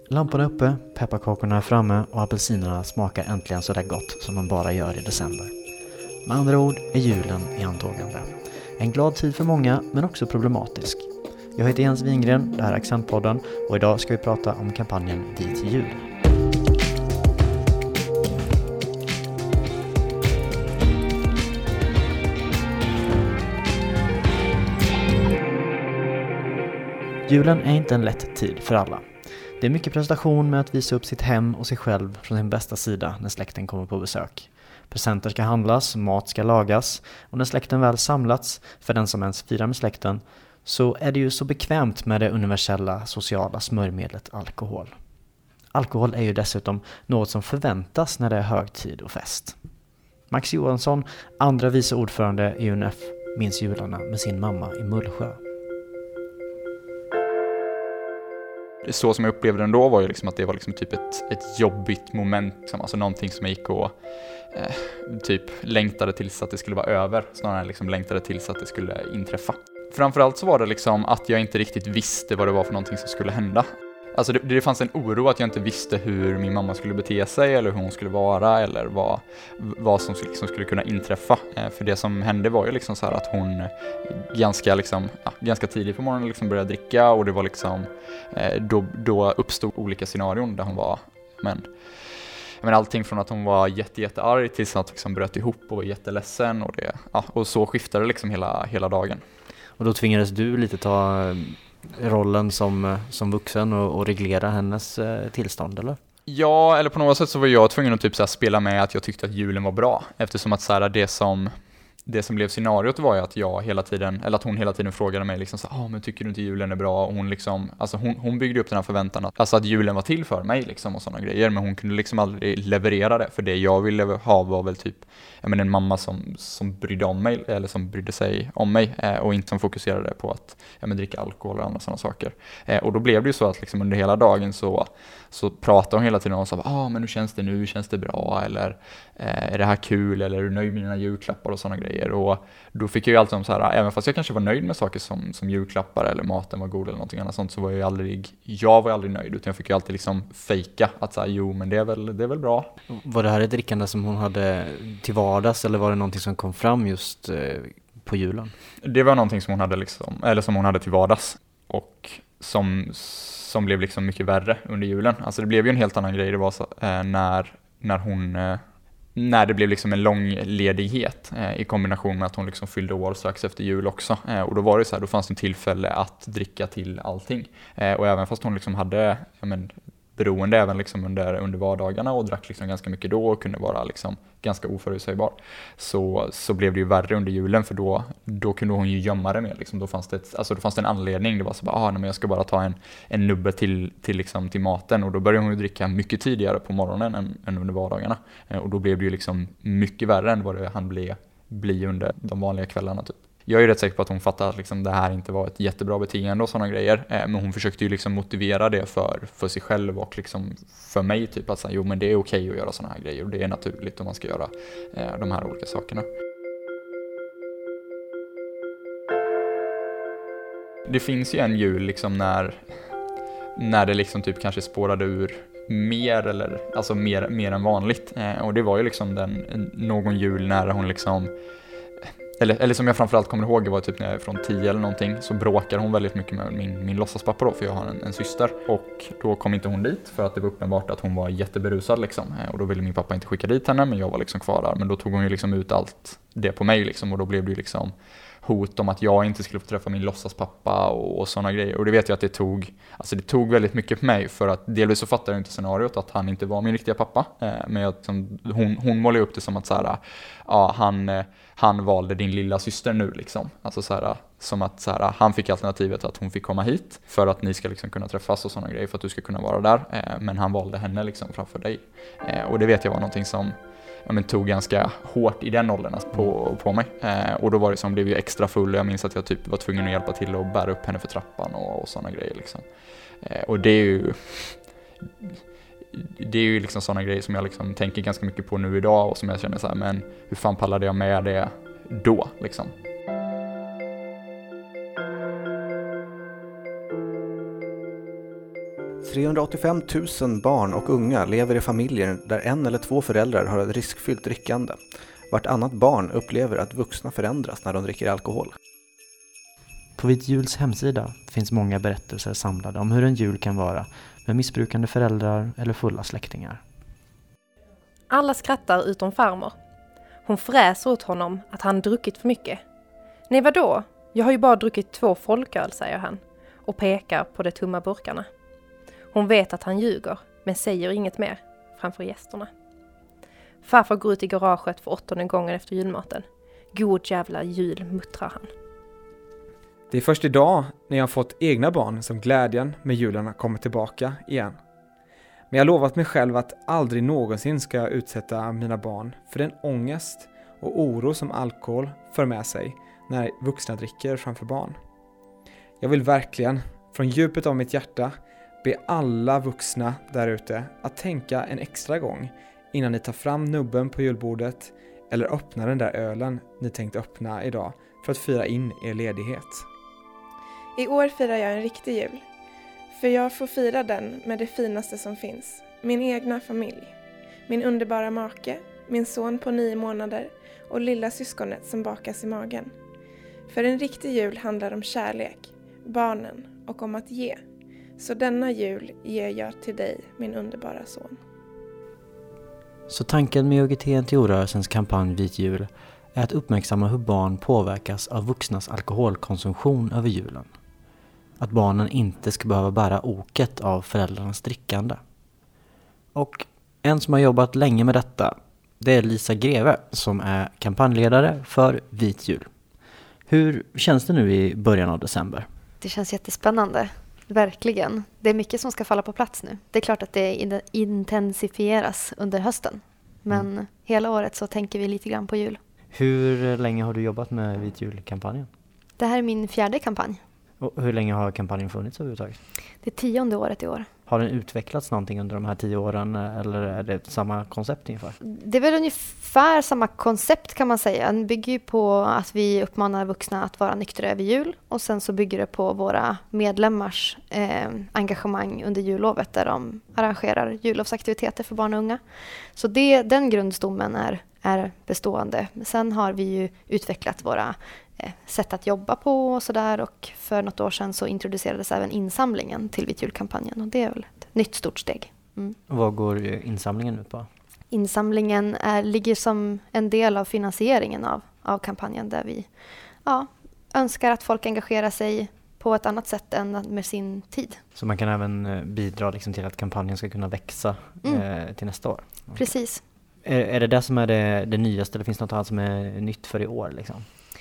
Lampan är uppe, pepparkakorna är framme och apelsinerna smakar äntligen så där gott som de bara gör i december. Med andra ord är julen i antågande. En glad tid för många, men också problematisk. Jag heter Jens Wingren, det här är Accentpodden och idag ska vi prata om kampanjen Vit jul. Julen är inte en lätt tid för alla. Det är mycket prestation med att visa upp sitt hem och sig själv från sin bästa sida när släkten kommer på besök. Presenter ska handlas, mat ska lagas och när släkten väl samlats, för den som ens firar med släkten, så är det ju så bekvämt med det universella sociala smörjmedlet alkohol. Alkohol är ju dessutom något som förväntas när det är högtid och fest. Max Johansson, andra vice ordförande i UNF, minns jularna med sin mamma i Mullsjö. Så som jag upplevde den då var ju liksom att det var liksom typ ett jobbigt moment, liksom. Alltså någonting som jag gick och typ längtade tills att det skulle vara över, snarare än liksom längtade tills att det skulle inträffa. Framförallt så var det liksom att jag inte riktigt visste vad det var för någonting som skulle hända. Alltså det fanns en oro att jag inte visste hur min mamma skulle bete sig eller hur hon skulle vara eller vad som liksom skulle kunna inträffa. För det som hände var ju liksom så här att hon ganska tidigt på morgonen liksom började dricka och det var liksom då uppstod olika scenarion där hon var men allting från att hon var jättearg tills att liksom bröt ihop och var jätteledsen och så skiftade liksom hela dagen. Och då tvingades du lite ta rollen som vuxen och reglera hennes tillstånd, eller? Ja, eller på något sätt så var jag tvungen att typ så här spela med att jag tyckte att julen var bra. Eftersom att så här, det som blev scenariot var ju att att hon hela tiden frågade mig liksom så men tycker du inte julen är bra? Och hon liksom, alltså hon byggde upp den här förväntan att julen var till för mig liksom och sådana grejer, men hon kunde liksom aldrig leverera det, för det jag ville ha var väl typ en mamma som brydde om mig, eller som brydde sig om mig och inte som fokuserade på att dricka alkohol och andra sådana saker. Och då blev det ju så att liksom under hela dagen så pratade hon hela tiden och sa men hur känns det nu, känns det bra, eller är det här kul, eller är du nöjd med dina julklappar och sådana grejer. Och då fick jag ju alltid så här, även fast jag kanske var nöjd med saker som julklappar eller maten var god eller någonting annat sånt, så var jag var aldrig nöjd, utan jag fick ju alltid liksom fejka att så här, jo men det är väl bra. Var det här ett drickande som hon hade till vardags, eller var det någonting som kom fram just på julen? Det var någonting som hon hade som hon hade till vardags och som blev liksom mycket värre under julen. Alltså det blev ju en helt annan grej. Det var så, när det blev liksom en lång ledighet i kombination med att hon liksom fyllde år strax efter jul också. Och då var det så här, då fanns det en tillfälle att dricka till allting. Och även fast hon liksom hade beroende även liksom under vardagarna och drack liksom ganska mycket då och kunde vara liksom ganska oförutsägbar, så blev det ju värre under julen, för då kunde hon ju gömma det med liksom. Då fanns det en anledning. Det var så men jag ska bara ta en nubbe till maten, och då började hon ju dricka mycket tidigare på morgonen än under vardagarna, och då blev det ju liksom mycket värre än vad det hann bli under de vanliga kvällarna typ. Jag är ju rätt säker på att hon fattade att liksom det här inte var ett jättebra beteende och sådana grejer. Men hon försökte ju liksom motivera det för sig själv och liksom för mig typ att säga, jo men det är okej att göra sådana här grejer och det är naturligt om man ska göra de här olika sakerna. Det finns ju en jul liksom när det liksom typ kanske spårade ur mer, eller alltså mer än vanligt. Och det var ju liksom någon jul när hon liksom, eller som jag framförallt kommer ihåg, det var typ när jag är från 10 eller någonting, så bråkar hon väldigt mycket med min låtsaspappa då, för jag har en syster, och då kom inte hon dit för att det var uppenbart att hon var jätteberusad liksom, och då ville min pappa inte skicka dit henne, men jag var liksom kvar där, men då tog hon ju liksom ut allt det på mig liksom, och då blev det ju liksom hot om att jag inte skulle få träffa min låtsaspappa och sådana grejer. Och det vet jag att det tog väldigt mycket på mig, för att delvis så fattade jag inte scenariot att han inte var min riktiga pappa. Men hon målade upp det som att så här, han valde din lilla syster nu liksom. Alltså så här, som att så här, han fick alternativet att hon fick komma hit för att ni ska liksom kunna träffas och sådana grejer, för att du ska kunna vara där. Men han valde henne liksom framför dig. Och det vet jag var någonting som tog ganska hårt i den åldern på mig. Och då var det som, blev ju extra full. Jag minns att jag typ var tvungen att hjälpa till och bära upp henne för trappan och sådana grejer liksom. Och det är ju liksom sådana grejer som jag liksom tänker ganska mycket på nu idag, och som jag känner så här, men hur fan pallade jag med det då liksom? 385 000 barn och unga lever i familjer där en eller två föräldrar har ett riskfyllt drickande. Vartannat barn upplever att vuxna förändras när de dricker alkohol. På Vit Juls hemsida finns många berättelser samlade om hur en jul kan vara med missbrukande föräldrar eller fulla släktingar. Alla skrattar utom farmor. Hon fräser åt honom att han druckit för mycket. Nej, vadå? Jag har ju bara druckit 2 folköl, säger han och pekar på de tomma burkarna. Hon vet att han ljuger, men säger inget mer framför gästerna. Farfar går ut i garaget för 8:e gången efter julmaten. God jävla jul, muttrar han. Det är först idag när jag har fått egna barn som glädjen med julen kommer tillbaka igen. Men jag har lovat mig själv att aldrig någonsin ska jag utsätta mina barn för den ångest och oro som alkohol för med sig när vuxna dricker framför barn. Jag vill verkligen från djupet av mitt hjärta be alla vuxna där ute att tänka en extra gång innan ni tar fram nubben på julbordet eller öppnar den där ölen ni tänkt öppna idag för att fira in er ledighet. I år firar jag en riktig jul. För jag får fira den med det finaste som finns. Min egna familj. Min underbara make, min son på 9 månader och lilla syskonet som bakas i magen. För en riktig jul handlar om kärlek, barnen och om att ge. Så denna jul ger jag till dig, min underbara son. Så tanken med UGT-NTO-rörelsens kampanj Vit Jul är att uppmärksamma hur barn påverkas av vuxnas alkoholkonsumtion över julen. Att barnen inte ska behöva bära oket av föräldrarnas drickande. Och en som har jobbat länge med detta, det är Lisa Greve som är kampanjledare för Vit Jul. Hur känns det nu i början av december? Det känns jättespännande, verkligen. Det är mycket som ska falla på plats nu. Det är klart att det intensifieras under hösten. Men hela året så tänker vi lite grann på jul. Hur länge har du jobbat med Vit Jul-kampanjen? Det här är min 4:e kampanj. Och hur länge har kampanjen funnits överhuvudtaget? Det är 10:e året i år. Har den utvecklats någonting under de här 10 åren eller är det samma koncept ungefär? Det är väl ungefär samma koncept kan man säga. Den bygger ju på att vi uppmanar vuxna att vara nyktra över jul. Och sen så bygger det på våra medlemmars engagemang under jullovet där de arrangerar jullovsaktiviteter för barn och unga. Så den grundstommen är bestående. Sen har vi ju utvecklat våra sätt att jobba på och sådär. Och för något år sedan så introducerades även insamlingen till Vit Jul-kampanjen. Och det är väl ett nytt stort steg. Vad går insamlingen ut på? Insamlingen ligger som en del av finansieringen av kampanjen där vi önskar att folk engagerar sig på ett annat sätt än med sin tid. Så man kan även bidra liksom till att kampanjen ska kunna växa till nästa år? Okay. Precis. Är det som är det nyaste eller finns det något annat som är nytt för i år? Liksom?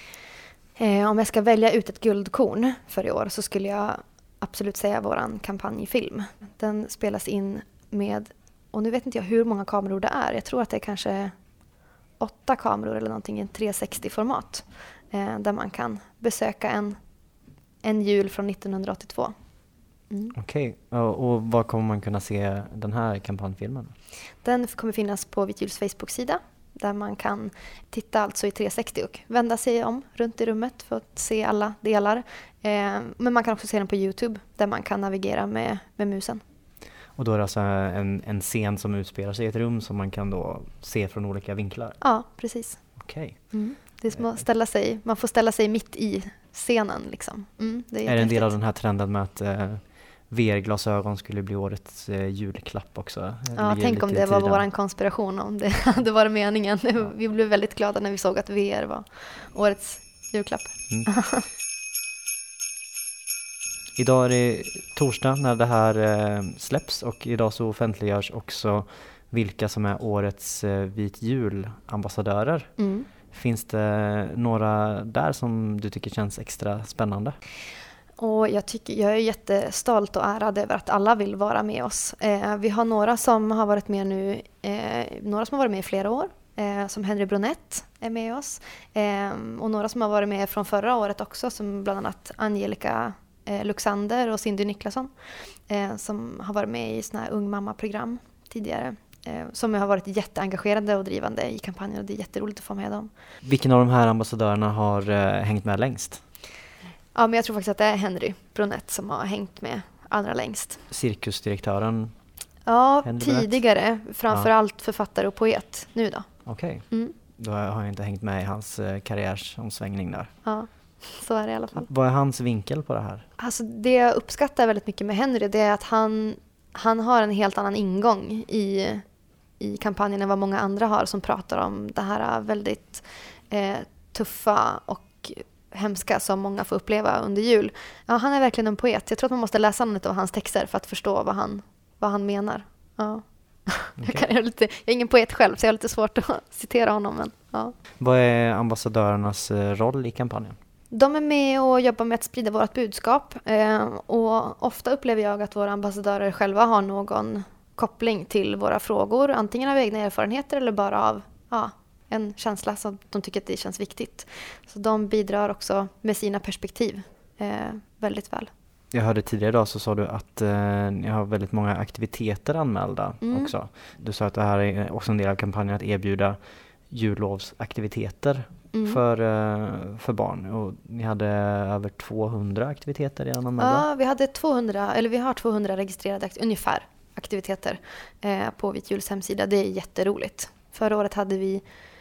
Om jag ska välja ut ett guldkorn för i år så skulle jag absolut säga våran kampanjfilm. Den spelas in med, och nu vet inte jag hur många kameror det är. Jag tror att det är kanske 8 kameror eller någonting i en 360-format. Där man kan besöka en jul från 1982. Okej. Och var kommer man kunna se den här kampanjfilmen? Den kommer finnas på Vit Juls Facebook-sida. Där man kan titta alltså i 360 och vända sig om runt i rummet för att se alla delar. Men man kan också se den på YouTube där man kan navigera med musen. Och då är det alltså en scen som utspelar sig i ett rum som man kan då se från olika vinklar? Ja, precis. Okej. Det är som att man får ställa sig mitt i scenen. Liksom. Det är det en del av den här trenden med att VR-glasögon skulle bli årets julklapp också? Ja, tänk om det var våran konspiration, om det hade varit meningen. Vi blev väldigt glada när vi såg att VR var årets julklapp. Idag är det torsdag när det här släpps och idag så offentliggörs också vilka som är årets Vit Jul-ambassadörer. Finns det några där som du tycker känns extra spännande? Och jag är jättestolt och ärad över att alla vill vara med oss. Vi har några som har varit med nu, några som har varit med i flera år. Som Henry Brunett är med oss. Och några som har varit med från förra året också, som bland annat Angelica Luxander och Cindy Niklasson. Som har varit med i såna här ung mamma-program tidigare. Som har varit jätteengagerade och drivande i kampanjen, och det är jätteroligt att få med dem. Vilken av de här ambassadörerna har hängt med längst? Ja, men jag tror faktiskt att det är Henry Brunett som har hängt med. allra längst. Cirkusdirektören? Ja, Händer det tidigare. Framförallt författare och poet. Nu då? Okej. Mm. Då har jag inte hängt med i hans karriärsomsvängning där. Ja, så är det i alla fall. Vad är hans vinkel på det här? Alltså det jag uppskattar väldigt mycket med Henry, det är att han har en helt annan ingång i kampanjen än vad många andra har som pratar om det här väldigt tuffa och hemska som många får uppleva under jul. Ja, han är verkligen en poet. Jag tror att man måste läsa något av hans texter för att förstå vad han menar. Ja. Okay. Jag är ingen poet själv så jag har lite svårt att citera honom. Men, ja. Vad är ambassadörernas roll i kampanjen? De är med och jobbar med att sprida vårt budskap. Och ofta upplever jag att våra ambassadörer själva har någon koppling till våra frågor. Antingen av egna erfarenheter eller bara av en känsla som de tycker att det känns viktigt. Så de bidrar också med sina perspektiv väldigt väl. Jag hörde tidigare idag så sa du att ni har väldigt många aktiviteter anmälda också. Du sa att det här är också en del av kampanjen att erbjuda jullovsaktiviteter för barn. Och ni hade över 200 aktiviteter redan anmälda? Ja, vi har 200 registrerade ungefär aktiviteter på Vit Juls hemsida. Det är jätteroligt. Förra året hade vi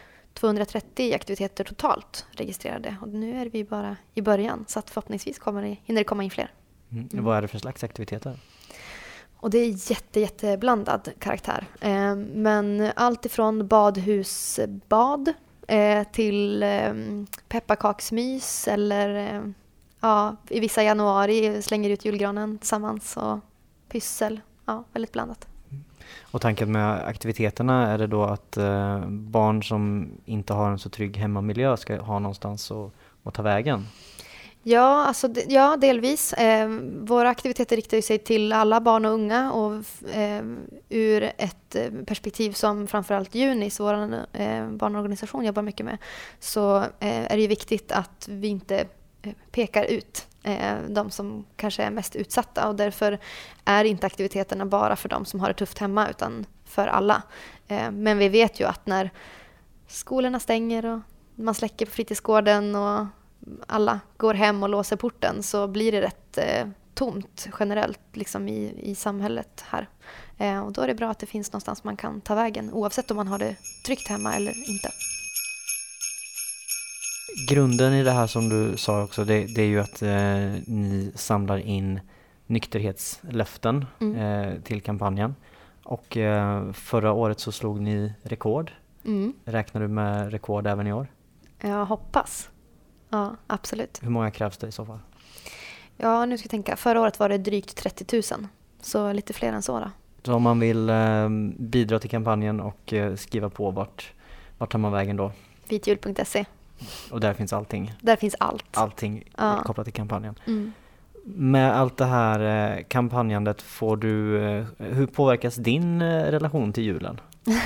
230 aktiviteter totalt registrerade och nu är vi bara i början så att förhoppningsvis hinner det komma in fler. Vad är det för slags aktiviteter? Och det är jätteblandad karaktär. Men allt ifrån badhusbad till pepparkaksmys eller i vissa januari slänger ut julgranen tillsammans och pyssel. Ja, väldigt blandat. Och tanken med aktiviteterna är det då att barn som inte har en så trygg hemmamiljö ska ha någonstans att ta vägen? Ja, delvis. Våra aktiviteter riktar sig till alla barn och unga och ur ett perspektiv som framförallt Junis, vår barnorganisation, jobbar mycket med, så är det viktigt att vi inte pekar ut de som kanske är mest utsatta och därför är inte aktiviteterna bara för de som har det tufft hemma utan för alla. Men vi vet ju att när skolorna stänger och man släcker på fritidsgården och alla går hem och låser porten så blir det rätt tomt generellt liksom i samhället här. Och då är det bra att det finns någonstans man kan ta vägen oavsett om man har det tryggt hemma eller inte. Grunden i det här som du sa också, det är ju att ni samlar in nykterhetslöften till kampanjen. Och förra året så slog ni rekord. Räknar du med rekord även i år? Jag hoppas. Ja, absolut. Hur många krävs det i så fall? Ja, nu ska jag tänka. Förra året var det drygt 30 000. Så lite fler än så då. Så om man vill bidra till kampanjen och skriva på vart tar man vägen då? Vitjul.se. Och där finns allting? Där finns allt. Allting kopplat till kampanjen. Med allt det här kampanjandet hur påverkas din relation till julen?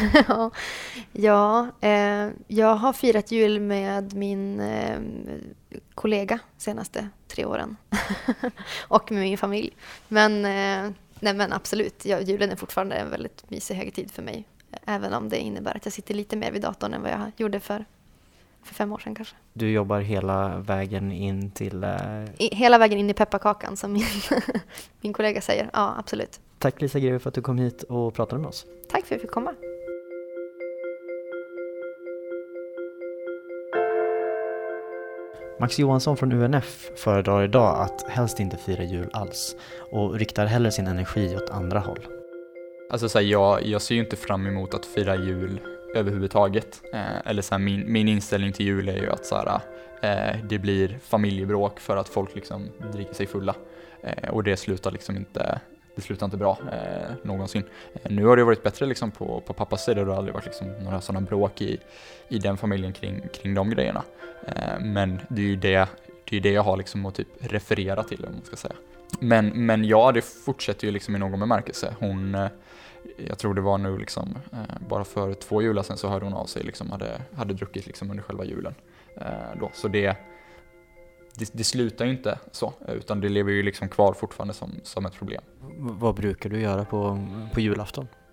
Jag har firat jul med min kollega senaste 3 åren och med min familj. Men absolut, julen är fortfarande en väldigt mysig högtid för mig. Även om det innebär att jag sitter lite mer vid datorn än vad jag gjorde för 5 år sedan kanske. Du jobbar hela vägen in till... Hela vägen in i pepparkakan som min kollega säger. Ja, absolut. Tack Lisa Greve för att du kom hit och pratade med oss. Tack för att jag fick komma. Max Johansson från UNF föredrar idag att helst inte fira jul alls och riktar hellre sin energi åt andra håll. Alltså så här, jag ser ju inte fram emot att fira jul överhuvudtaget. Eller så här, min inställning till jul är ju att så här, det blir familjebråk för att folk liksom dricker sig fulla. Och det slutar liksom inte bra någonsin. Nu har det varit bättre liksom på pappas sida. Det har aldrig varit liksom några sådana bråk i den familjen kring de grejerna. Men det är ju det jag har liksom att typ referera till, om man ska säga. Men ja, det fortsätter ju liksom i någon bemärkelse. Jag tror det var nu liksom, bara för 2 jular sedan så hörde hon av sig liksom, hade druckit liksom under själva julen då. Så det slutar ju inte så, utan det lever ju liksom kvar fortfarande som ett problem. Vad brukar du göra på julafton?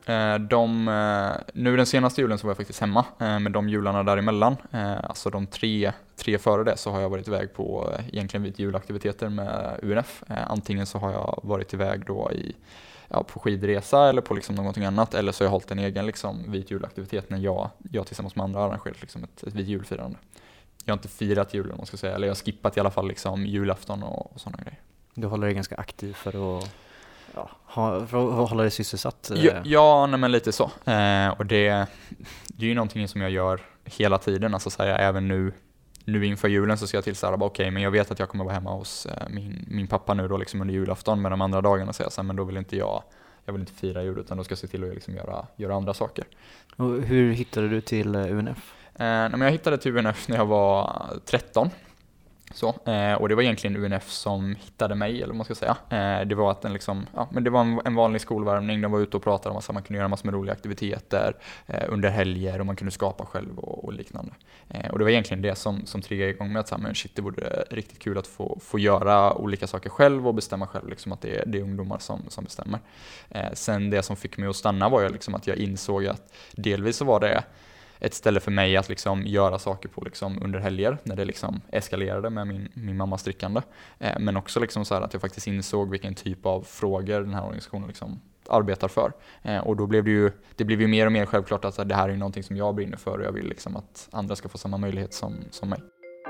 Nu den senaste julen så var jag faktiskt hemma, med de jularna däremellan. Alltså de tre före det så har jag varit iväg på egentligen vit julaktiviteter med UNF. Antingen så har jag varit iväg då på skidresa eller på liksom någonting annat, eller så har jag hållit en egen liksom vit julaktivitet när jag tillsammans med andra arrangerat liksom ett vit julfirande. Jag har inte firat julen, om man ska säga, eller jag har skippat i alla fall liksom julafton och sådana grejer. Du håller dig ganska aktiv för att hålla dig sysselsatt? Ja, men lite så. Och det är ju någonting som jag gör hela tiden. Alltså så här, även nu inför julen så ska jag till så här, okej, men jag vet att jag kommer vara hemma hos min pappa nu då liksom under julafton, men de andra dagarna säger jag så här, men då vill inte jag vill inte fira jul, utan då ska jag se till att liksom göra andra saker. Och hur hittade du till UNF? Men jag hittade till UNF när jag var 13. Och det var egentligen UNF som hittade mig, eller vad man ska säga. Det var att det var en vanlig skolvärmning. De var ute och pratade om att man kunde göra massor med roliga aktiviteter under helger, och man kunde skapa själv och liknande. Och det var egentligen det som triggade igång med att det vore riktigt kul att få göra olika saker själv och bestämma själv, liksom, att det är ungdomar som bestämmer. Sen det som fick mig att stanna var ju liksom att jag insåg att delvis så var det ett ställe för mig att liksom göra saker på liksom under helger när det liksom eskalerade med min mammas drickande. Men också liksom så här att jag faktiskt insåg vilken typ av frågor den här organisationen liksom arbetar för. Och då blev det blev ju mer och mer självklart att det här är någonting som jag brinner för, och jag vill liksom att andra ska få samma möjlighet som mig.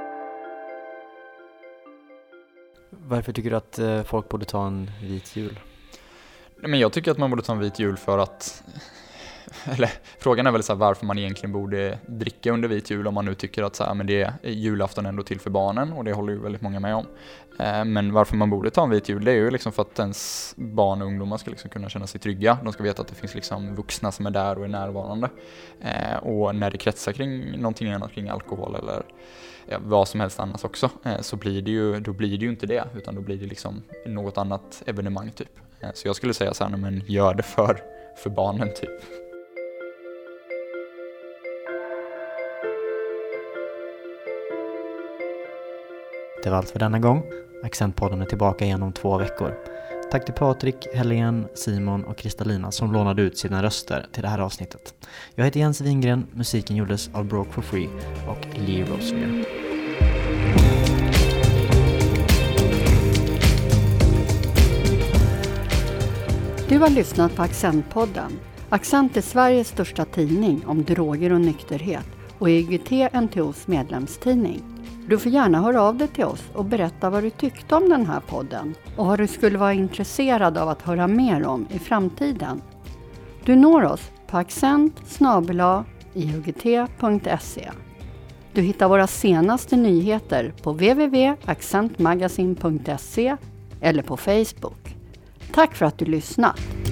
Varför tycker du att folk borde ta en vit jul? Men jag tycker att man borde ta en vit jul för att... Eller frågan är väl så här, varför man egentligen borde dricka under vit jul, om man nu tycker att så här, men det är julafton ändå till för barnen, och det håller ju väldigt många med om. Men varför man borde ta en vit jul, det är ju liksom för att ens barn och ungdomar ska liksom kunna känna sig trygga. De ska veta att det finns liksom vuxna som är där och är närvarande. Och när det kretsar kring någonting annat, kring alkohol eller vad som helst annars också, så blir det ju inte det, utan då blir det liksom något annat evenemang typ. Så jag skulle säga så här, men gör det för barnen typ. Det var allt för denna gång. Accentpodden är tillbaka igen om 2 veckor. Tack till Patrik, Helene, Simon och Kristalina som lånade ut sina röster till det här avsnittet. Jag heter Jens Wingren, musiken gjordes av Broke for Free och Lee Roslier. Du har lyssnat på Accentpodden. Accent är Sveriges största tidning om droger och nykterhet och IGT-NTOs medlemstidning. Du får gärna höra av dig till oss och berätta vad du tyckte om den här podden och vad du skulle vara intresserad av att höra mer om i framtiden. Du når oss på accent@iugt.se. Du hittar våra senaste nyheter på www.accentmagasin.se eller på Facebook. Tack för att du lyssnat!